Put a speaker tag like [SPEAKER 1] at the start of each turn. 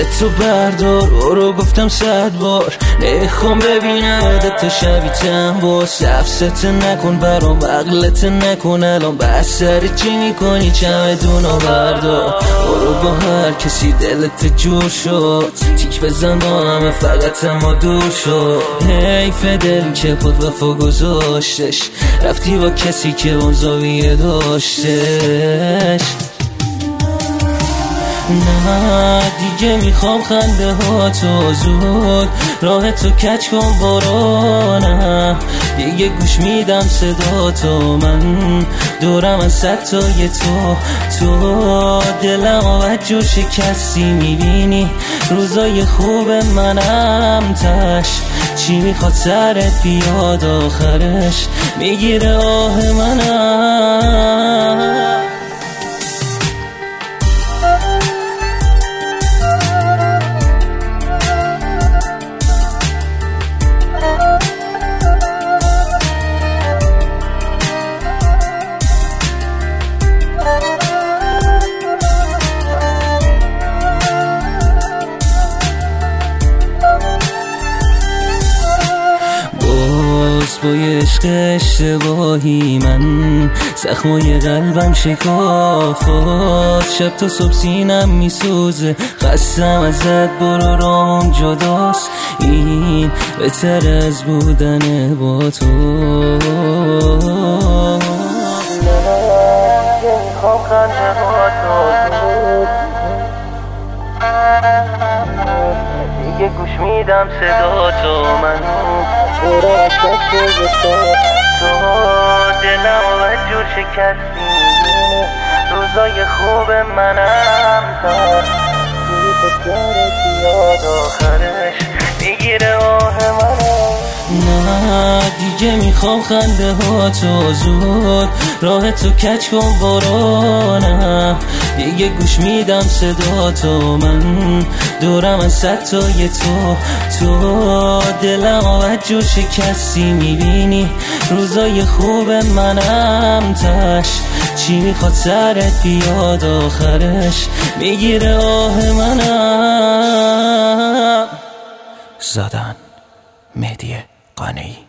[SPEAKER 1] تو بردار، رو گفتم 100 بار نمیخوام ببینم تو شبیه تنبا. سفست نکن برام، عقلت نکن الان، بس سر چی میکنی چمدونو بردار. برو با هر کسی دلت جور شد، تیک بزن با همه فقط اما دور شد. حیف دل که خود وفا گذاشتش، رفتی با کسی که اون زاویه داشتش. نه دیگه میخوام خنده ها تو زود، راه تو کج کن برو. نه دیگه گوش میدم صدا تو، من دورم از ستای تو دلم آمد جور شکستی میبینی روزای خوب منم تش. چی میخواد سرت بیاد آخرش میگیره آه منم. با یه عشق اشتباهی من زخمای قلبم شکافت. شب تا صبح سینم میسوزه، خستم ازت برو رام جداست. این بهتر از بودن با تو. میخوام خنده با تو دیگه گوش میدم صدا تو، من برای تو دلم آمد جور شکستی روزای خوب منم تا توی بسیارت بیاد آخرش میگیره آه منم. نه دیگه میخوام خنده ها تو زود، راه تو کج کن برو. نه دیگه گوش میدم صدا تو، من دورم از ستای تو دلم آمد جور شکستی میبینی روزای خوب منم تش. چی میخواد سرت بیاد آخرش میگیره آه منم. زدن مهدی قانعی.